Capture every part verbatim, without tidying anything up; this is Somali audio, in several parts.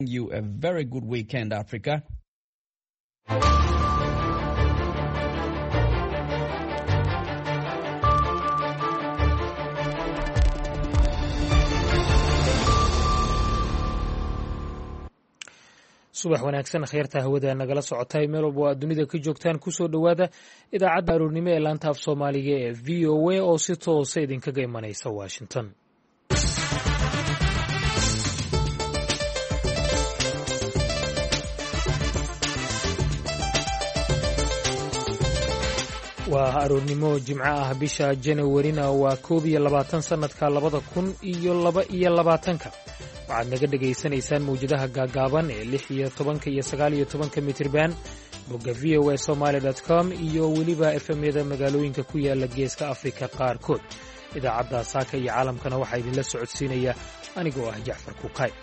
You a very good weekend, Africa. subax wanaagsan khayrta hawada nagala socotay meel walba oo dunida ka joogtaan kusoo dhawaada idaacadda aroornimo ee laanta af Soomaaliga ee V O A oo si toos ah idinkaga imanaysa Washington. waa aroornimo jimco ah bisha January-na waa koob iyo labaatan sanadka labada kun iyo laba iyo labaatanka. waxaad naga dhegaysanaysaan mawjadaha gaagaaban ee lix iyo tobanka iyo sagaal iyo tobanka mitirban bogga v o a somali dot com iyo weliba F M-yada magaalooyinka ku yaala geeska Afrika qaarkood. idaacadda saaka iyo caalamkana waxaa idinla socodsiinaya anigoo ah Jacfar Kukay.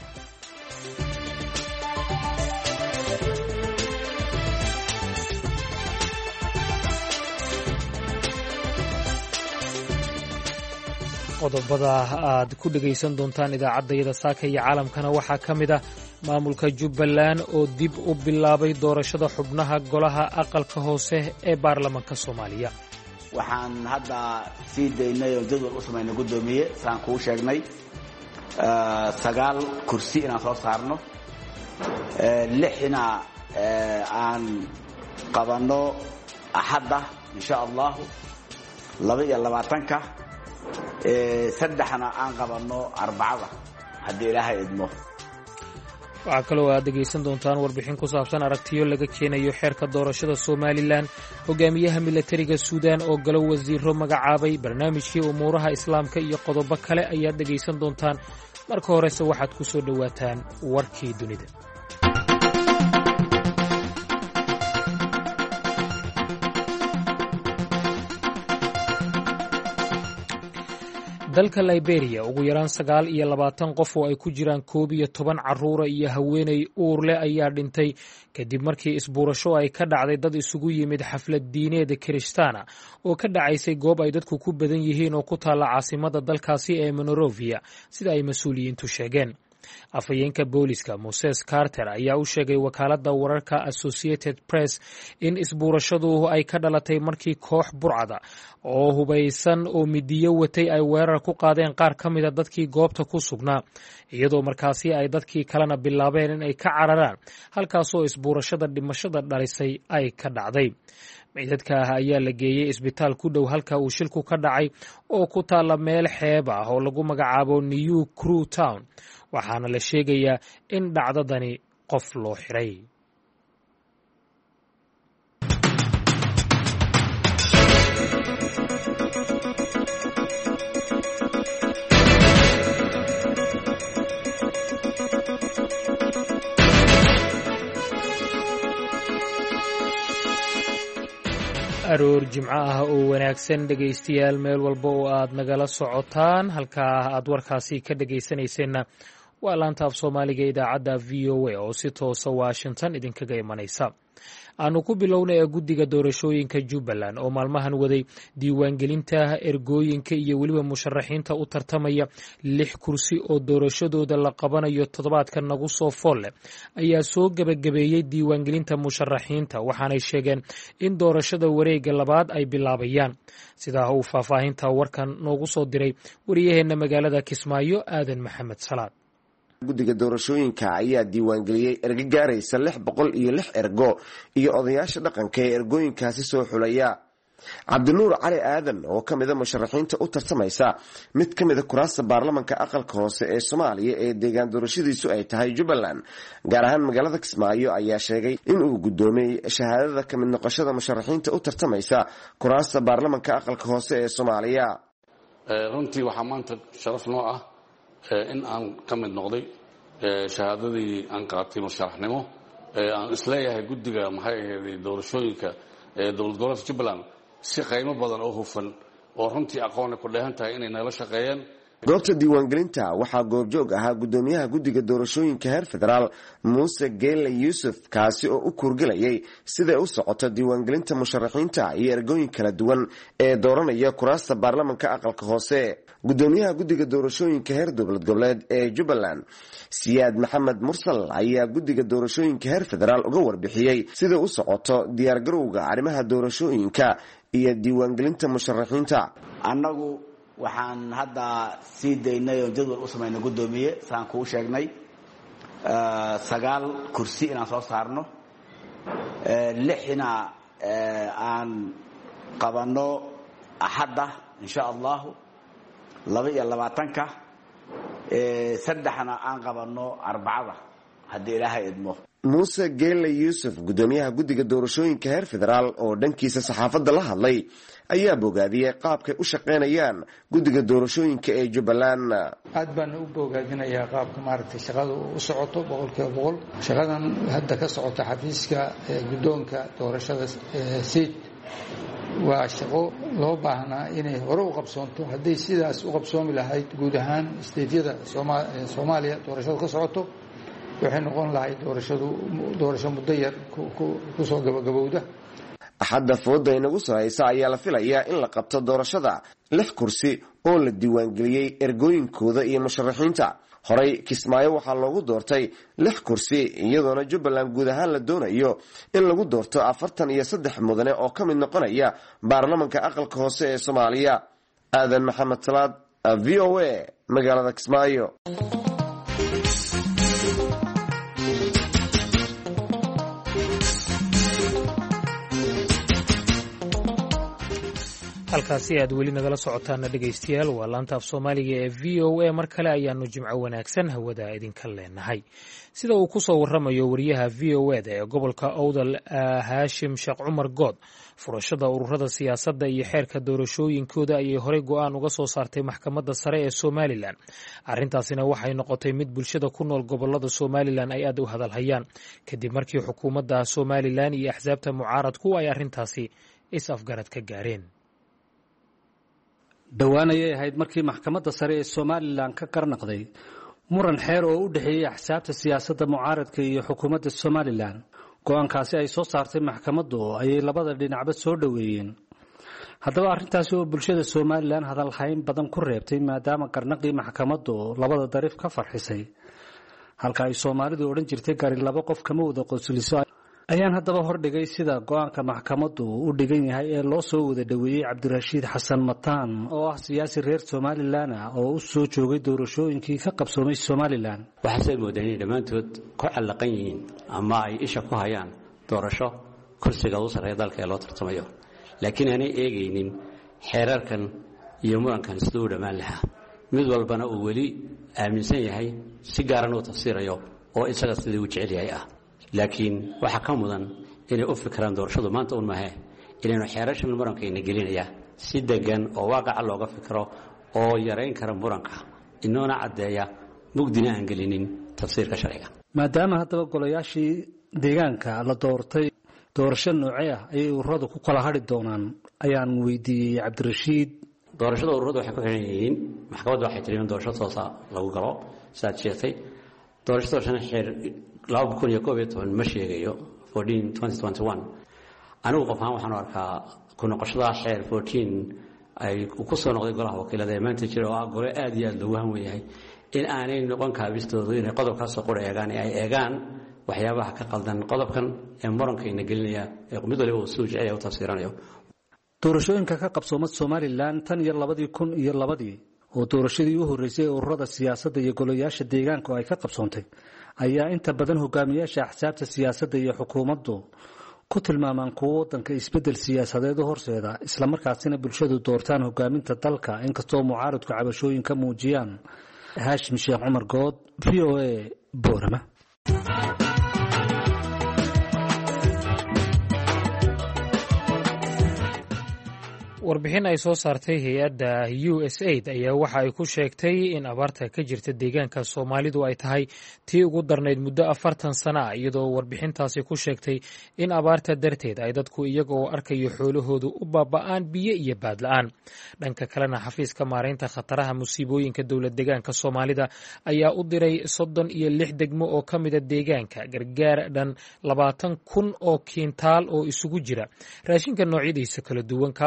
qodobada aad ku dhegaysan doontaan idaacaddayada saaka iyo caalamkana waxaa ka mid ah maamulka Jubbaland oo dib u bilaabay doorashada xubnaha golaha aqalka hoose ee baarlamaanka Soomaaliya. waxaan hadda sii daynay oo jadwal u samaynay gudoomiye saan kuu sheegnay sagaal kursi inaan soo saarno lixna aan qabanno axadda insha Allah laba iyo labaatanka saddexna aan qabanno arbacada haddii Ilaahay idmo. waxaa kaloo aad dhegaysan doontaan warbixin ku saabsan aragtiyo laga keenayo xeerka doorashada Somaliland, hogaamiyaha militariga Suudaan oo galo wasiiro magacaabay, barnaamijkii umuuraha islaamka iyo qodobo kale ayaad dhegaysan doontaan. marka horese waxaad ku soo dhowaataan warkii dunida. dalka Liberia ugu yaraan sagaal iyo labaatan qof oo ay ku jiraan koob iyo toban carruur iyo haweeney uur leh ayaa dhintay kadib markii isbuurasho ay ka dhacday dad isugu yimid xaflad diineed Kirishtaana oo ka dhacaysay goob ay dadku ku badan yihiin oo ku taala caasimada dalkaasi ee Monrovia sida ay mas'uuliyiintu sheegeen. afhayeenka booliska Moses Carter ayaa u sheegay wakaaladda wararka Associated Press in isbuurashadu ay ka dhalatay markii koox burcada oo hubaysan oo midiyo watay ay weerar ku qaadeen qaar ka mid a dadkii goobta ku sugnaa, iyadoo markaasi ay dadkii kalena bilaabeen in ay ka cararaan halkaasoo isbuurashada dhimashada dhalisay ay ka dhacday. meydadka ayaa la geeyey isbitaal ku dhow halka uu shilku ka dhacay oo ku taala meel xeeb ah oo lagu magacaabo New Crew Town, waxaana la sheegayaa in dhacdadani qof loo xiray. aroor jimco ah oo wanaagsan dhegaystayaal meel walba oo aad nagala socotaan. halkaa aad warkaasi ka dhegaysanayseena waa laanta af Soomaaliga idaacadda V O A oo si toosa Washington idinkaga imanaysa. aanu ku bilownay guddiga doorashooyinka Jubbaland oo maalmahan waday diiwaangelinta ergooyinka iyo weliba musharaxiinta u tartamaya lix kursi oo doorashadooda la qabanayo toddobaadkan nagu soo folle ayaa soo gabagabeeyey diiwaangelinta musharaxiinta, waxaanay sheegeen in doorashada wareegga labaad ay bilaabayaan. sidaa uu faahfaahinta warkan noogu soo diray wariyaheenna magaalada Kismaayo Aadan Maxamed Salaad. guddiga doorashooyinka ayaa diiwaangeliyey ergo gaaraysa lix boqol iyo lix ergo iyo odayaasha dhaqanka ee ergooyinkaasi soo xulaya. cabdinuur cali aadan oo ka mid a musharaxiinta u tartamaysa mid ka mid a kuraasta baarlamanka aqalka hoose ee Soomaaliya ee deegaan doorashadiisu ay tahay Jubbaland gaar ahaan magaalada Kismaayo ayaa sheegay in uu gudoomiyey shahaadada ka mid noqoshada musharaxiinta u tartamaysa kuraasta baarlamanka aqalka hoose ee Soomaaliya. runtii waxaa maanta sharaf noo ah in aan ka mid noqday shahaadadii aan qaatay musharaxnimo. aan isleeyahay guddiga maxay ahayd doorashooyinka ee dowlad goboleedka Jubbaland si qiimo badan oo hufan oo runtii aqoon ku dheehan tahay inay nala shaqeeyaan. goobta diiwaangelinta waxaa goobjoog ahaa gudoomiyaha guddiga doorashooyinka heer federaal Muuse Geele Yuusuf, kaasi oo u kurgelayay sida u socoto diiwaangelinta musharaxiinta iyo ergooyin kala duwan ee dooranaya kuraasta baarlamanka aqalka hoose. gudoomiyaha guddiga doorashooyinka heer dowlad goboleed ee jubbaland siyaad maxamed mursal ayaa guddiga doorashooyinka heer federaal uga warbixiyey sida u socoto diyaargarowga arrimaha doorashooyinka iyo diiwaangelinta musharaxiinta. annagu waxaan hadda sii daynay oo jadwal u samaynay gudoomiye saan kuu sheegnay sagaal kursi inaan soo saarno, lixna aan qabanno axadda insha allahu, laba iyo labaatanka saddexna aan qabanno arbacada haddii ilaahay idmo. muuse geele yuusuf gudoomiyaha guddiga doorashooyinka heer federaal oo dhankiisa saxaafadda la hadlay ayaa bogaadiyey qaabkay u shaqaynayaan guddiga doorashooyinka ee jubbaland. aad baan u bogaadinayaa qaabka maaragtay shaqada u socoto boqolkiiba boqol. shaqadan hadda ka socota xafiiska guddoonka doorashada siid waa shaqo loo baahnaa inay hore u qabsoonto. hadday sidaas u qabsoomi lahayd guud ahaan isteedyada soomaaliya doorashadu ka socoto, waxay noqon lahayd doorashadu doorasho muddo yar kusoo gabagabowda. axadda fooda inagu soo haysa ayaa la filayaa in la qabto doorashada lix kursi oo la diiwaangeliyey ergooyinkooda iyo musharaxiinta. horey kismaayo waxaa loogu doortay lix kursi, iyadoona jubbaland guud ahaan la doonayo in lagu doorto afartan iyo saddex mudane oo ka mid noqonaya baarlamanka aqalka hoose ee soomaaliya. aadan maxamed salaad, v o a, magaalada kismaayo. halkaasi aad weli nagala socotaana dhegaystayaal waa laanta af soomaaliga ee v o a. mar kale ayaanu jimco wanaagsan hawada idinka leenahay. sida uu ku soo waramayo wariyaha v o eda ee gobolka owdal haashim sheekh cumar good, furashada ururada siyaasadda iyo xeerka doorashooyinkooda ayay horey go'aan uga soo saartay maxkamadda sare ee somalilan. arrintaasina waxay noqotay mid bulshada ku nool gobolada somalilan ay aad u hadalhayaan kadib markii xukuumadda somalilan iyo axsaabta mucaaradku ay arrintaasi is-afgarad ka gaareen. dhowaan ayay ahayd markii maxkamadda sare ee somalilan ka qarnaqday muran xeer oo u dhexeeyey axsaabta siyaasadda mucaaradka iyo xukuumadda somalilan. go-aankaasi ay soo saartay maxkamaddu ayay labada dhinacba soo dhoweeyeen. haddaba arrintaasi oo bulshada somalilan hadalhayn badan ku reebtay maadaama qarnaqii maxkamaddu labada dariif ka farxisay, halka ay soomaalidu odhan jirtay gari laba qof kama wada qosliso, ayaan haddaba hordhigay sida go-aanka maxkamaddu u dhigan yahay ee loo soo wada dhoweeyey cabdirashiid xasan mataan oo ah siyaasi reer somalilan ah oo u soo joogay doorashooyinkii ka qabsoomay somalilan. waxaasay moodeen inay dhammaantood ku callaqan yihiin ama ay isha ku hayaan doorasho kursiga ugu sarreeya dalka ee loo tartamayo, laakiin aanay eegaynin xeerarkan iyo murankan siduu u dhammaan lahaa. mid walbana uu weli aaminsan yahay si gaaran uu tafsiirayo oo isaga sidii uu jecel yahay ah. laakiin waxaa ka mudan inay u fikiraan doorashadu maanta un mahe inaynu xeerashan murankaina gelinaya si degan oo waaqaca looga fikiro oo yarayn kara muranka, inoona caddeeya mugdina aan gelinin tafsiirka sharciga. maadaama haddaba golayaashii deegaanka la doortay, doorasho noocee ah ayay ururadu ku kala hadhi doonaan ayaan weydiiyey cabdirashiid. doorashada ururadu waxay ku xiran yihiin maxkamaddu waxay tiri in doorasho toosa lagu galo sidaad sheegtay. doorasho doorashana xeer laba kun iyo koob iyo toban ma sheegayo fourteen twenty twenty one. anigu qof ahaan waxaan u arkaa ku noqoshada xeer fourteen ay ku soo noqday golaha wakiilada ee maanta jira oo ah gole aad iyo aad loogu hanwen yahay in aanay noqon kaabistoodu inay qodobkaasoo qura eegaan ee ay eegaan waxyaabaha ka qaldan qodobkan ee murankaina gelinaya ee mid waliba uu suu jecel u tafsiiranayo. doorashooyinka ka qabsoomad somalilan tan iyo labadii kun iyo labadii oo doorashadii u horreysay ee ururada siyaasadda iyo golayaasha deegaanku ay ka qabsoontay ayaa inta badan hogaamiyaasha axsaabta siyaasadda iyo xukuumaddu ku tilmaamaan kuwo waddanka isbeddel siyaasadeed u horseeda, islamarkaasina bulshadu doortaan hogaaminta dalka, inkastoo mucaaradku cabashooyin ka muujiyaan. haashim sheekh cumar good, v o a, boorama. warbixin ay soo saartay hay-adda u s aid ayaa waxa ay ku sheegtay in abaarta ka jirta deegaanka soomaalidu ay tahay tii ugu darnayd muddo afartan sana ah, iyadoo warbixintaasi ku sheegtay in abaarta darteed ay dadku iyaga oo arkayo xoolahoodu u baaba'aan biyo iyo baadla-aan. dhanka kalena xafiiska maaraynta khataraha musiibooyinka dowlad deegaanka soomaalida ayaa u diray soddon iyo lix degmo oo ka mida deegaanka gargaar dhan labaatan kun oo kiintaal oo isugu jira raashinka noocyadiisa kala duwan, kaasoo ay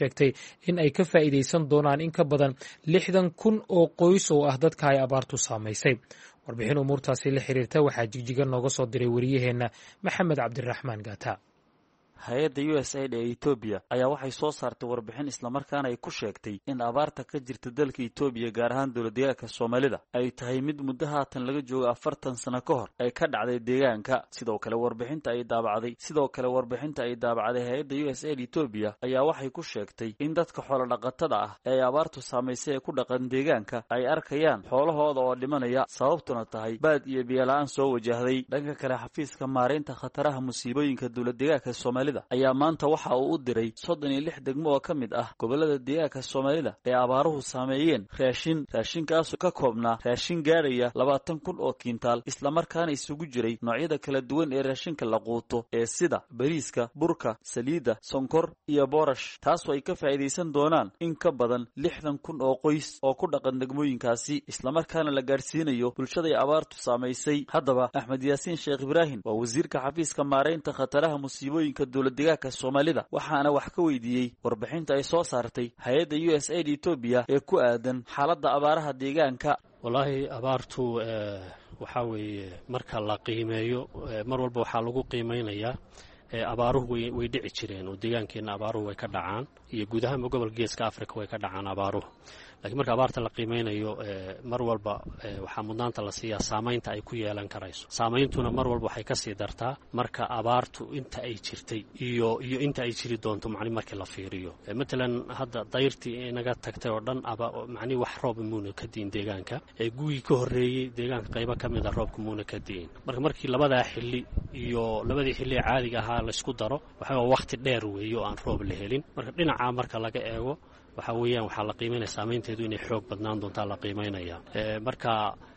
sheegtay in ay ka faa'iidaysan doonaan in ka badan lixdan kun oo qoys oo ah dadka ay abaartu saamaysay. warbixin umuurtaasi la xiriirta waxaa jigjiga nooga soo diray wariyaheenna maxamed cabdiraxmaan gaata. hay-adda u s aid ee etoobiya ayaa waxay soo saartay warbixin islamarkaana ay ku sheegtay in abaarta ka jirta dalka etoobiya gaar ahaan dowladdeegaanka soomaalida ay tahay mid muddo haatan laga joogo afartan sano ka hor ay ka dhacday deegaanka. sidoo kale warbixinta ay daabacday sidoo kale warbixinta ay daabacday hay-adda u s aid etoobiya ayaa waxay ku sheegtay in dadka xoolodhaqatada ah ee ay abaartu saamaysay ee ku dhaqan deegaanka ay arkayaan xoolahooda oo dhimanaya, sababtuna tahay baad iyo biyola-aan soo wajahday. dhanka kale xafiiska maareynta khataraha musiibooyinka dowladdeegaanka soomaalida ayaa maanta waxa uu u diray soddon iyo lix degmo oo ka mid ah gobolada deegaanka soomaalida ee abaaruhu saameeyeen raashin raashinkaasoo ka koobnaa raashin gaadhaya labaatan kun oo kiintaal, islamarkaana isugu jiray noocyada kala duwan ee raashinka la quuto ee sida bariiska, burka, saliidda, sonkor iyo boorash, taasoo ay ka faa'iidaysan doonaan in ka badan lixdan kun oo qoys oo ku dhaqan degmooyinkaasi, islamarkaana la gaadhsiinayo bulshaday abaartu saamaysay. haddaba axmed yaasiin sheekh ibraahim waa wasiirka xafiiska maareynta khataraha musiibooyinka dowladdeegaanka soomaalida, waxaana wax ka weydiiyey warbixinta ay soo saartay hay-adda u s aid etoobiya ee ku aadan xaaladda abaaraha deegaanka. wallaahi abaartu waxaa weeye marka la qiimeeyo mar walba waxaa lagu qiimeynayaa abaaruhu way dhici jireen oo deegaankeenna abaaruhu way ka dhacaan iyo guud ahaanba gobolka geeska africa way ka dhacaan abaaruhu. laakiin marka abaarta la qiimeynayo mar walba waxaa mudnaanta la siiyaa saamaynta ay ku yeelan karayso. saameyntuna mar walba waxay ka sii dartaa marka abaartu inta ay jirtay iyo iyo inta ay jiri doonto macni markii la fiiriyo. matalan hadda dayrtii inaga tagtay oo dhan macni wax roob muuna ka diin deegaanka ee gugii ka horreeyey deegaanka qaybo ka mid a roobka muuna ka diin. marka markii labadaa xilli iyo labadii xilli ee caadiga ahaa la isku daro waxaa waqti dheer weeye oo aan roob la helin. marka dhinaca marka laga eego waxa weeyaan waxaa la qiimeynaya saamaynteedu inay xoog badnaan doontaa la qiimeynaya. marka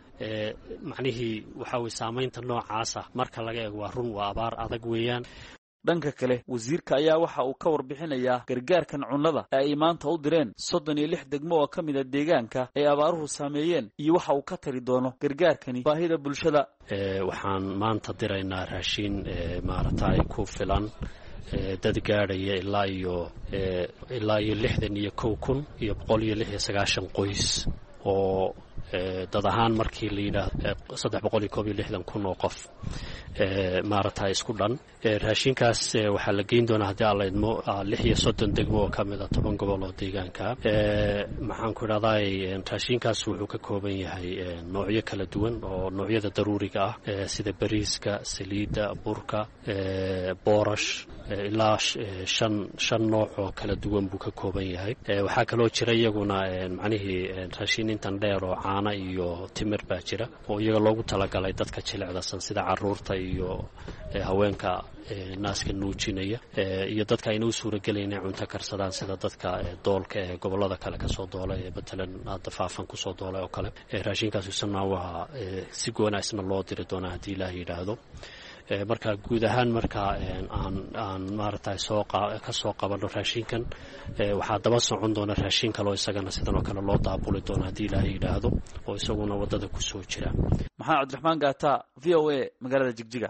macnihii waxaa weye saamaynta noocaasa marka laga eego waa run, waa abaar adag weeyaan. dhanka kale wasiirka ayaa waxa uu ka warbixinayaa gargaarkan cunnada ee ay maanta u direen soddon iyo lix degmo oo ka mid a deegaanka ay abaaruhu saameeyeen iyo waxa uu ka tari doono gargaarkani baahida bulshada. waxaan maanta diraynaa raashin maaragtay ku filan dad gaadhaya ilaa iyo ilaa iyo lixdan iyo kow kun iyo boqol iyo lix iyo sagaashan qoys oo dad ahaan markii la yidhaahdo saddex boqol iyo koob iyo lixdan kun oo qof maaragtay isku dhan. raashinkaas waxaa la geyn doonaa haddii alla idmo lix iyo soddon degmo oo ka mid a toban gobol oo deegaanka. maxaan ku idhahday raashinkaas wuxuu ka kooban yahay noocyo kala duwan oo noocyada daruuriga ah sida bariiska, saliidda, burka, boorash, ilaa shan shan nooc oo kala duwan buu ka kooban yahay. waxaa kaloo jira iyaguna macnihii raashin intan dheer oo caana iyo timir baa jira oo iyaga loogu talagalay dadka jilicdasan sida caruurta iyo haweenka naaska nuujinaya iyo dadka ayna u suuragelaya inay cunto karsadaan sida dadka doolka ee gobollada kale ka soo doolay ee matalan hadda faafan ku soo doolay oo kale. raashinkaas isna waa si goona isna loo diri doonaa haddii ilaah yidhaahdo. marka guud ahaan marka aan aan maaragtay soo ka soo qabanno raashinkan waxaa daba socon doona raashin kale oo isagana sidan oo kale loo daabuli doono haddii ilaahay yidhaahdo oo isaguna waddada ku soo jira. maxamed cabdiraxmaan gaata, v o a, magaalada jigjiga.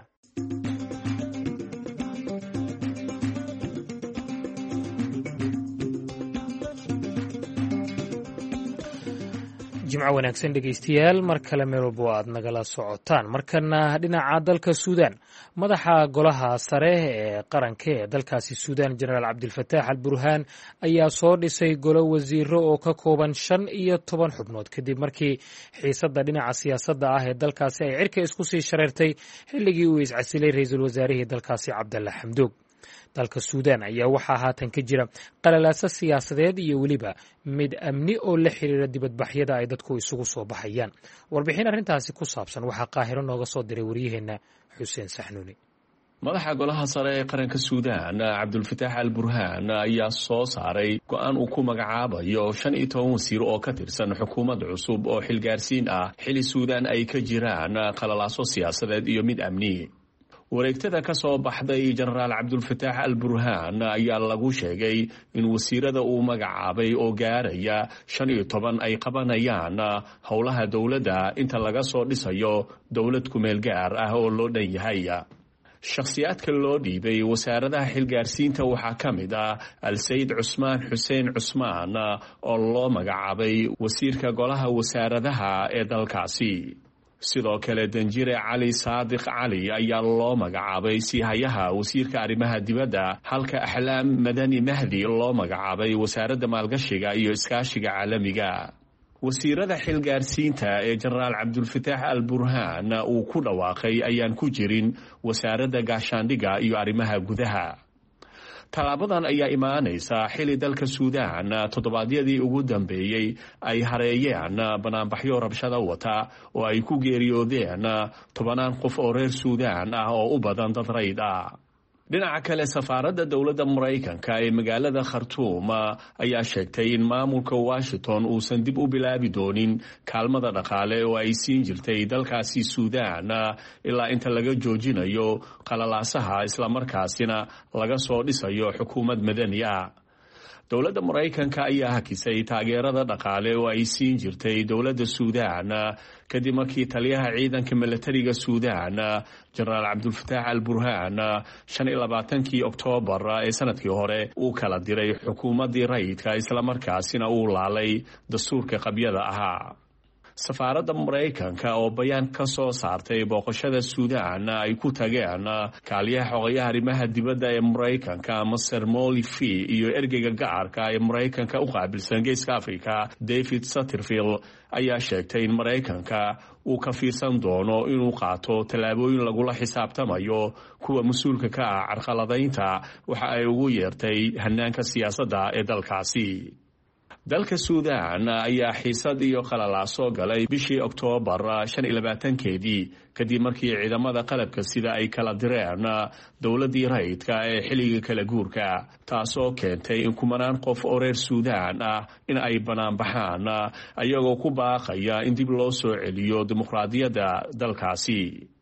jimco wanaagsan dhegaystayaal, mar kale meel walbo aad nagala socotaan. markana dhinaca dalka suudaan, madaxa golaha sare ee qaranka ee dalkaasi suudaan jenaraal cabdilfataax al burhaan ayaa soo dhisay golo wasiiro oo ka kooban shan iyo toban xubnood kadib markii xiisadda dhinaca siyaasadda ah ee dalkaasi ay cirka isku sii shareertay xilligii uu iscasilay ra-iisul wasaarihii dalkaasi cabdalla xamdoog. dalka suudaan ayaa waxaa haatan ka jira qalalaaso siyaasadeed iyo weliba mid amni oo la xiriira dibadbaxyada ay dadku isugu soo baxayaan. warbixin arrintaasi ku saabsan waxaa qaahiro nooga soo diray waryaheenna xuseen saxnuuni. madaxa golaha sare ee qaranka suudaan cabdulfataax al burhaan ayaa soo saaray go-aan uu ku magacaabayo shan iyo toban wasiir oo ka tirsan xukuumad cusub oo xilgaarsiin ah xili suudaan ay ka jiraan qalalaaso siyaasadeed iyo mid amni. wareegtada ka soo baxday jenaraal cabdulfataax al burhaan ayaa lagu sheegay in wasiirada uu magacaabay oo gaaraya shan iyo toban ay qabanayaan howlaha dowladda inta laga soo dhisayo dowlad kumeel gaar ah oo loo dhan yahay. shakhsiyaadka loo dhiibay wasaaradaha xilgaarsiinta waxaa ka mid ah al-sayid cusmaan xuseen cusmaan oo loo magacaabay wasiirka golaha wasaaradaha ee dalkaasi. sidoo kale danjire cali saadiq cali ayaa loo magacaabay siihayaha wasiirka arrimaha dibadda, halka axlaam madani mahdi loo magacaabay wasaaradda maalgashiga iyo iskaashiga caalamiga. wasiirada xilgaarsiinta ee jenaraal cabdulfataax al burhaan uu ku dhawaaqay ayaan ku jirin wasaaradda gaashaandhigga iyo arrimaha gudaha. tallaabadan ayaa imaanaysa xili dalka suudaan toddobaadyadii ugu dambeeyey ay hareeyeen banaanbaxyo rabshada wata oo ay ku geeriyoodeen tobanaan qof oo reer suudaan ah oo u badan dad rayd ah. dhinaca kale safaaradda dowladda maraykanka ee magaalada khartuum ayaa sheegtay in maamulka washington uusan dib u bilaabi doonin kaalmada dhaqaale oo ay siin jirtay dalkaasi suudaan ilaa inta laga joojinayo qalalaasaha islamarkaasina laga soo dhisayo xukuumad madani ah. dowladda maraykanka ayaa hakisay taageerada dhaqaale oo ay siin jirtay dowladda suudaan kadib markii taliyaha ciidanka milatariga suudaan jenaraal cabdulfataax al burhaan shan iyo labaatankii oktoobar ee sanadkii hore uu kala diray xukuumaddii rayidka islamarkaasina uu laalay dastuurka qabyada ahaa. safaaradda maraykanka oo bayaan ka soo saartay booqashada suudaan ay ku tageen kaaliyaha xogayaha arrimaha dibadda ee maraykanka maser molifi iyo ergeyga gacarka ee maraykanka u qaabilsan geeska africa david satterfield ayaa sheegtay in maraykanka uu ka fiirsan doono inuu qaato tallaabooyin lagula xisaabtamayo kuwa mas-uulka ka ah carqaladaynta waxa ay ugu yeertay hanaanka siyaasadda ee dalkaasi. dalka suudaan ayaa xiisad iyo qalalaaso galay bishii oktoobar shan iyo labaatankeedii kadib markii ciidamada qalabka sida ay kala direen dowladdii rayidka ee xilliga kala guurka, taasoo keentay in kumanaan qof oo reer suudaan ah in ay banaanbaxaan ayagoo ku baaqaya in dib loo soo celiyo dimuqraadiyadda dalkaasi.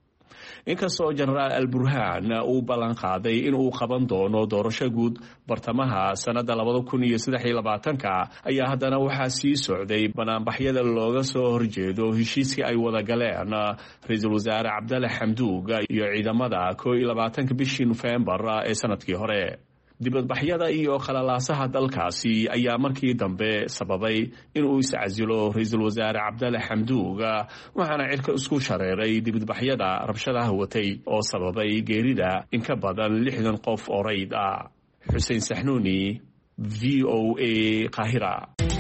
inkastoo jenaraal al burhaan uu ballan qaaday in uu qaban doono doorasho guud bartamaha sannadda labada kun iyo saddex iyo labaatanka ayaa haddana waxaa sii socday banaanbaxyada looga soo horjeedo heshiiskii ay wada galeen ra-iisul wasaare cabdalle xamduug iyo ciidamada koo iyo labaatanka bishii nofembar ee sanadkii hore. dibadbaxyada iyo qalalaasaha dalkaasi ayaa markii dambe sababay inuu iscasilo ra-iisul wasaare cabdalle xamduug, waxaana cirka isku shareeray dibadbaxyada rabshadaha watay oo sababay geerida in ka badan lixdan qof oo rayd ah. xuseen saxnuuni, v o a, Qaahira.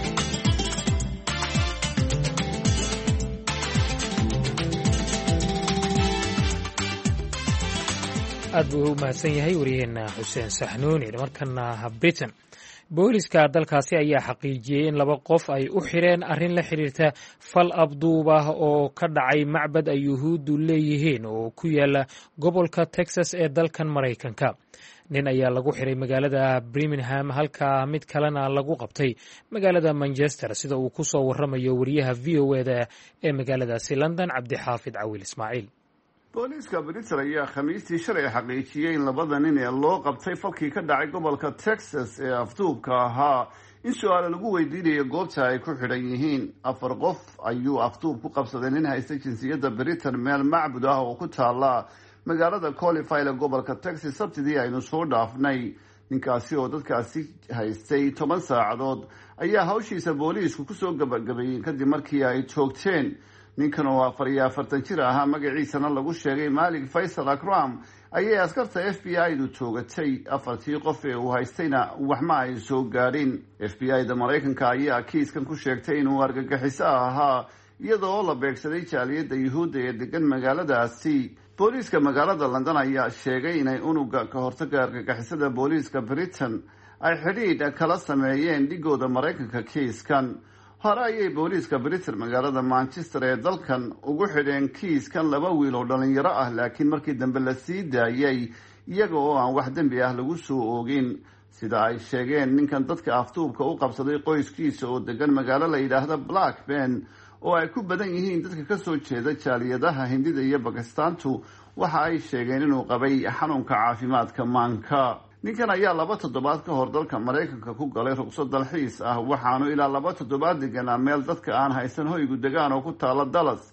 aad buu u mahadsan yahay wariyaheena xuseen saxnuuni. markana britain booliska dalkaasi ayaa xaqiijiyey in laba qof ay u xireen arrin la xiriirta fal abduub ah oo ka dhacay macbad ay yuhuuddu leeyihiin oo ku yaala gobolka texas ee dalkan maraykanka. nin ayaa lagu xiray magaalada birmingham halka mid kalena lagu qabtay magaalada manchester, sida uu ku soo waramayo wariyaha v o eda ee magaaladaasi london cabdixaafid cawil ismaaciil. booliiska britain ayaa khamiistii shalay xaqiijiyey in labada nin ee loo qabtay falkii ka dhacay gobolka texas ee afduubka ahaa in su-aalo lagu weydiinayo goobta ay ku xidhan yihiin. afar qof ayuu afduub ku qabsaday nin haysta jinsiyadda britain meel macbud ah oo ku taala magaalada colifile ee gobolka texas sabtidii aynu soo dhaafnay. ninkaasi oo dadkaasi haystay toban saacadood ayaa hawshiisa booliisku kusoo gabagabeeyeen kadib markii ay joogteen. ninkan oo afar iyo afartan jir ahaa magaciisana lagu sheegay malik faysal akram ayay askarta f b i-du toogatay. afartii qof ee uu haystayna waxma ay soo gaadhin. f b i-da maraykanka ayaa kiiskan ku sheegtay inuu argagixiso ahaa iyadoo la beegsaday jaaliyadda yuhuudda ee degan magaaladaasi. booliiska magaalada london ayaa sheegay inay unuga ka hortaga argagixisada booliiska britain ay xidhiidh kala sameeyeen dhigooda maraykanka kiiskan. hore ayay booliiska britain magaalada manchester ee dalkan ugu xidheen kiiskan laba wiil oo dhalinyaro ah, laakiin markii dambe la sii daayay iyaga oo aan wax dembi ah lagu soo oogin. sida ay sheegeen ninkan dadka afduubka u qabsaday qoyskiisa oo degan magaalo la yidhaahda blackburn oo ay ku badan yihiin dadka kasoo jeeda jaaliyadaha hindida iyo bakistaantu, waxa ay sheegeen inuu qabay xanuunka caafimaadka maanka. ninkan ayaa laba toddobaad ka hor dalka maraykanka ku galay ruqsad dalxiis ah, waxaanu ilaa laba toddobaad deganaa meel dadka aan haysan hoygu degaan oo ku taala dallas.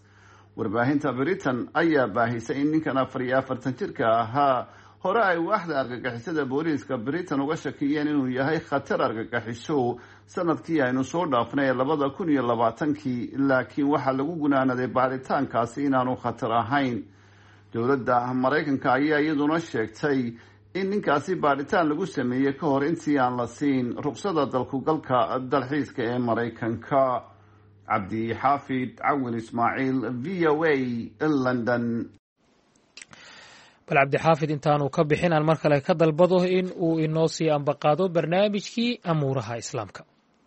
warbaahinta britain ayaa baahisay in ninkan afar iyo afartan jirka ahaa hore ay waaxda argagixisada booliiska britain uga shakiyeen inuu yahay khatar argagaxiso sanadkii aynu soo dhaafnay labada kun iyo labaatankii laakiin waxaa lagu gunaanaday baaritaankaasi inaanu khatar ahayn. dowladda maraykanka ayaa iyaduna sheegtay in ninkaasi baaritaan lagu sameeyey ka hor intii aan la siin ruqsada dalkugalka dalxiiska ee maraykanka. cabdi xaafid cawin ismaaciil v o a london. bal cabdixaafid intaanu ka bixin aan mar kale ka dalbado in uu inoo sii ambaqaado barnaamijkii amuuraha islaamka.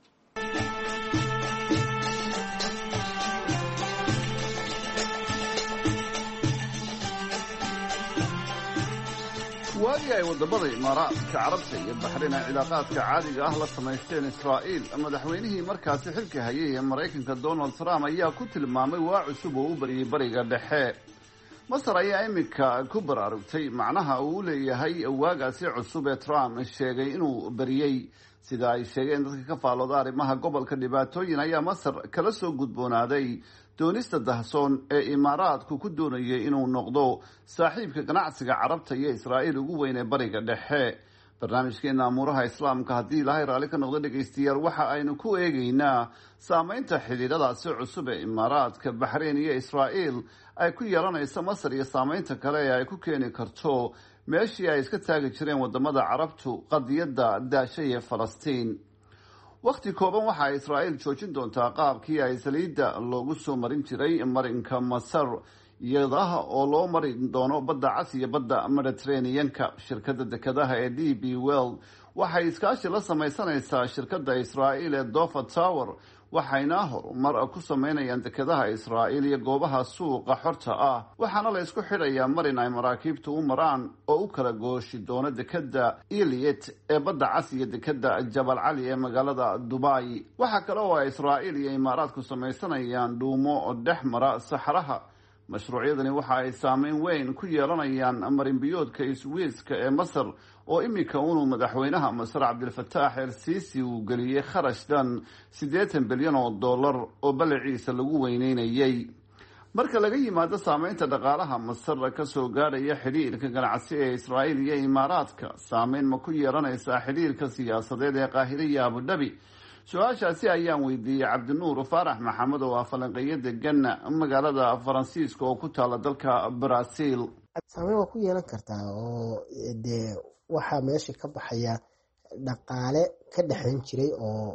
waagii ay wadamada imaaraadka carabta iyo baxrayn ay cilaaqaadka caadiga ah la samaysteen israa'iil, madaxweynihii markaasi xilka hayay ee maraykanka donald trump ayaa ku tilmaamay waa cusub oo u bariyey bariga dhexe. masar ayaa iminka ku baraarugtay macnaha uu leeyahay waagaasi cusub ee trump sheegay inuu bariyey. sida ay sheegeen dadka ka faalooda arrimaha gobolka, dhibaatooyin ayaa masar kala soo gudboonaaday doonista dahsoon ee imaaraadku ku doonayay inuu noqdo saaxiibka ganacsiga carabta iyo israa'iil ugu weyn ee bariga dhexe. barnaamijkeena amuuraha islaamka, haddii ilaahay raalli ka noqdo dhegaystayaal, waxa aynu ku eegaynaa saameynta xidhiidhadaasi cusub ee imaaraadka, baxrayn iyo israa'iil ay ku yeelanayso masar iyo saameynta kale ee ay ku keeni karto meeshii ay iska taagi jireen wadamada carabtu qadiyadda daashay ee falastiin. wakhti kooban waxa ay israa'iil joojin doontaa qaabkii ay saliidda loogu soo marin jiray marinka masar, iyadaha oo loo mari doono badda cas iyo badda mediterranean-ka. shirkadda dekedaha ee d b world waxay iskaashi la samaysanaysaa shirkadda israa'iil ee dofa tower, waxayna horumar ku sameynayaan dekedaha israa'iil iyo goobaha suuqa xorta ah, waxaana la isku xidhayaa marin ay maraakiibtu u maraan oo u kala gooshi doono dekeda Eliyet ee badda cas iyo dekeda Jabal Cali ee magaalada Dubai. waxaa kale oo ay israa'iil iyo imaaraadku samaysanayaan dhuumo oo dhex mara saxaraha. mashruucyadani waxa ay saameyn weyn ku yeelanayaan marinbiyoodka iswiiska ee masar oo iminka unuu madaxweynaha masar cabdilfataax el siisi uu geliyey kharash dhan siddeetan bilyan oo dollar oo balaciisa lagu weyneynayay. marka laga yimaado saameynta dhaqaalaha masar kasoo gaadhaya xidhiirka ganacsi ee israa'iil iyo imaaraadka, saameyn ma ku yeelanaysaa xidhiirka siyaasadeed ee qaahire iyo abudhabi? su-aashaasi ayaan weydiiyey cabdinuur faarax maxamed oo ah falanqeeyo degan magaalada faransiiska oo ku taala dalka Brazil. saameyn waa ku yeelan kartaa oo dee waxaa meesha ka baxaya dhaqaale ka dhexayn jiray oo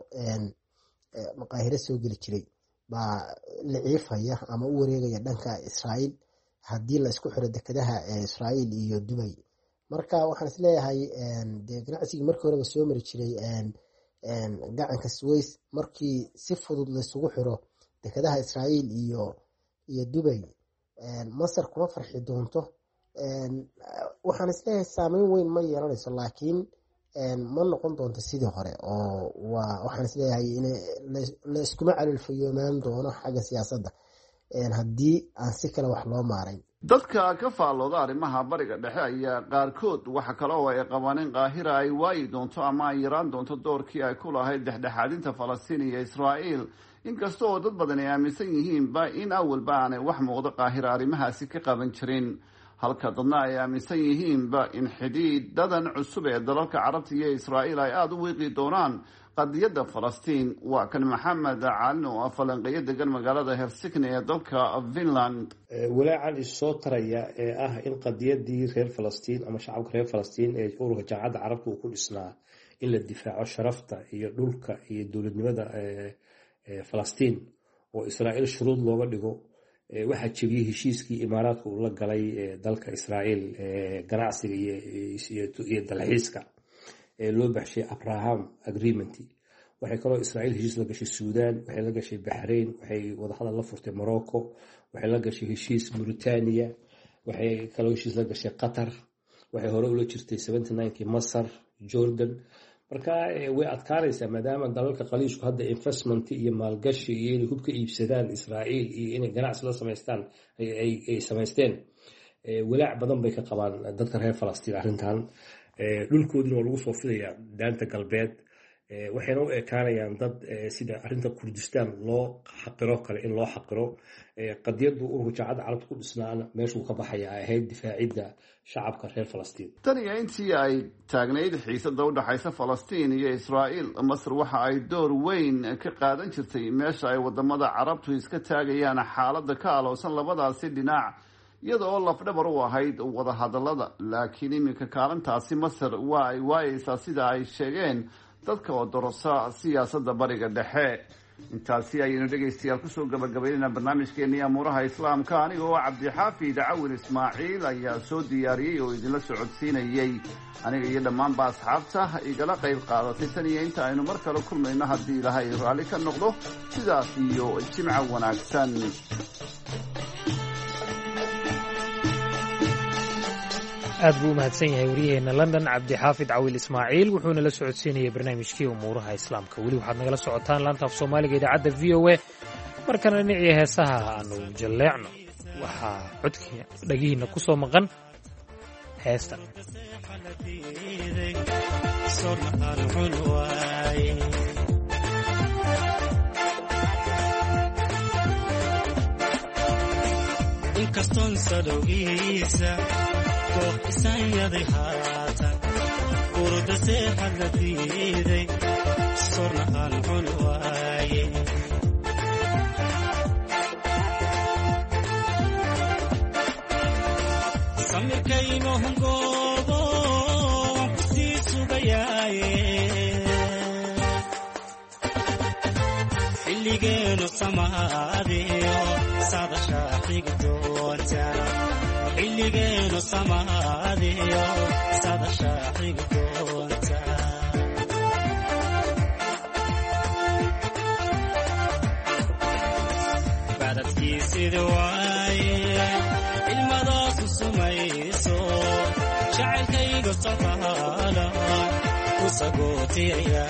maqaahiro soo geli jiray baa la ciifaya ama u wareegaya dhanka Israa'iil haddii la isku xiro dekedaha Israa'iil iyo Dubai. marka waxaan is leeyahay dee ganacsigii markii horeba soo mari jiray gacanka Suez, markii si fudud la isugu xiro dekedaha Israa'iil iyo iyo Dubai, Masar kuma farxi doonto. waxaan is leeyahay saameyn weyn ma yeelanayso, laakiin ma noqon doonto sidii hore oo waa waxaan is leeyahay in la iskuma calilfayoomaan doono xagga siyaasadda haddii aan si kale wax loo maarayn. dadka ka faallooda arrimaha bariga dhexe ayaa qaarkood waxa kale oo ay qabaan in qaahira ay waayi doonto ama ay yaraan doonto doorkii ay ku lahayd dhexdhexaadinta falastiin iyo israa'iil, inkasta oo dad badan ay aaminsan yihiinba in awalba aanay wax muuqdo qaahira arrimahaasi ka qaban jirin, halka dadna ay aaminsan yihiinba in xidhiidhadan cusub ee dalalka carabta iyo israa'iil ay aada u wiiqi doonaan qadiyadda falastiin. waa kan maxamed caalin oo ah falanqeeyo degan magaalada Helsinki ee dalka Finland. walaacan issoo taraya ee ah in qadiyadii reer falastiin ama shacabka reer falastiin ee ururka jaamacadda carabta uu ku dhisnaa in la difaaco sharafta iyo dhulka iyo dowladnimada falastiin oo israa'iil shuruud looga dhigo, waxaa jebiyey heshiiskii imaaraadka uu la galay dalka Israa'iil ganacsiga iyo dalxiiska ee loo baxshay Abraham Agreement. waxay kaloo Israa'iil heshiis la gashay Suudaan, waxay la gashay Bahrain, waxay wadahadal la furtay Morocco, waxay la gashay heshiis Mauritania, waxay kaloo heshiis la gashay Qatar, waxay hore ula jirtay seventy-nine-kii Masar, Jordan. marka way adkaanaysaa maadaama dalalka qaliishku hadda investment iyo maalgashi iyo inay hubka iibsadaan Israa'iil iyo inay ganacsi la samaystaan ay samaysteen. walaac badan bay ka qabaan dadka reer Falastiin arrintan. dhulkooduna waa lagu soo fidayaa daanta galbeed, waxayna u ekaanayaan dad sida arrinta kurdistaan loo xaqiro kale in loo xaqiro qadiyadu ururka jaamacadda carabta ku dhisnaana meeshuu ka baxaya ay ahayd difaacidda shacabka reer falastiin. tan iyo intii ay taagnayd xiisada u dhaxaysa falastiin iyo israa'iil, masar waxa ay door weyn ka qaadan jirtay meesha ay wadamada carabtu iska taagayaan xaaladda ka aloosan labadaasi dhinac, iyada oo lafdhabar u ahayd wada hadallada. laakiin iminka kaalintaasi masar waa ay waayeysaa sida ay sheegeen dadka oo dorosa siyaasadda bariga dhexe. intaasi ayaynu dhegaystayaal kusoo gabagabaynayna barnaamijkeennii amuuraha islaamka. aniga oo cabdixaafid cawin ismaaciil ayaa soo diyaariyey oo idinla socodsiinayey, aniga iyo dhammaanba asxaabta igala qayb qaadatay. tan iyo inta aynu mar kale kulmayno haddii ilaahay raalli ka noqdo, sidaas iyo jimco wanaagsan. aad buu u mahadsan yahay waryaheena london cabdixaafid cawil ismaaciil, wuxuuna la socodsiinayay barnaamijkii umuuraha islaamka. weli waxaad nagala socotaan laanta af soomaaliga idaacadda v o a. markana dhinacii heesaha aanu jalleecno, waxaa codkii dhagihiina ku soo maqan heesta inkastoon sadowgiisa koox isanyaday haatan urda seexad la diiday sorna aan cun waaye samirkayno hungoobo waan ku sii sugayaaye xilligeenu samaadiyo sadashaa xigi doonta xilligeenu samaadiyo sadashaa xigi doonta badadkiisida waaye ilmadaasu sumayso jacaylkayga socdaala ku sagootiyaya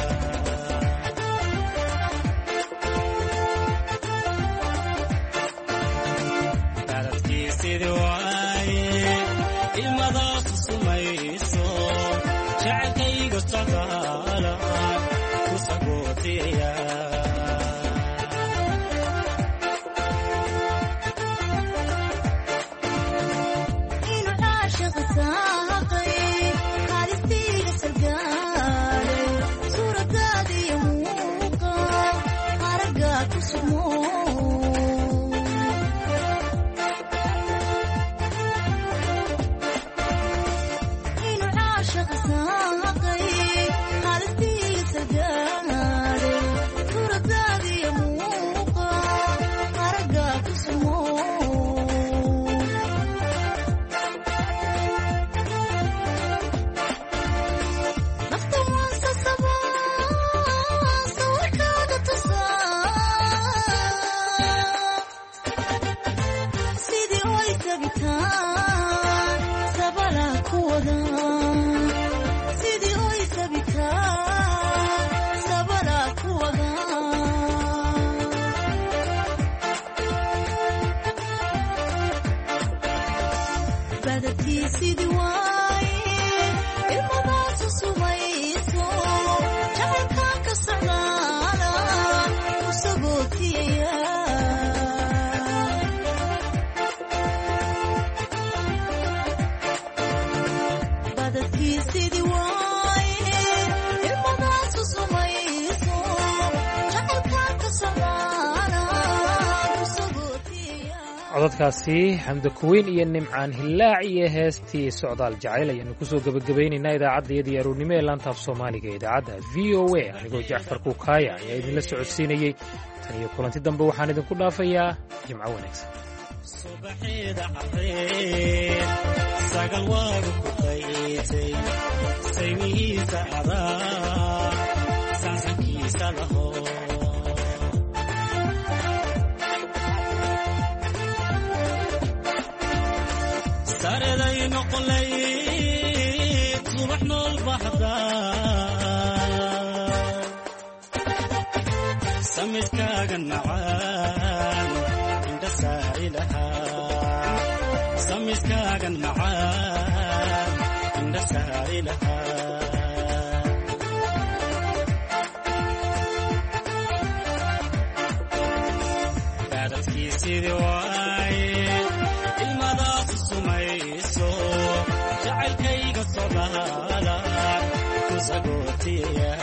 ilmadaasu sumayso jacaylkayga socdaala ku sagootiyaya inu caashiq saaqay haalistiiga sargaalay suuradaadiyo muuqa araggaa ku sugmo codadkaasi xamda kuweyn iyo nimcaan hillaac iyo heestii socdaal jacayl ayaanu kusoo gebagabaynaynaa idaacaddayadii aroornimo ee laantaaf soomaaliga ee idaacadda v o a. anigoo jacfar kuukaaya ayaa idinla socodsiinayey. tan iyo kulanti dambe waxaan idinku dhaafayaa jimco wanaagsan. subaxeeda careed sagal waagu ku qaytay saymihiisa adaa saansankiisa laho sareday noqolay subax nool baxda samidkaagan macaan indha saari lahaa samidkaagan macaan indha saari lahaa sidi waaye ilmadaas sumayso jacaylkayga soo dhaala ku sagootiya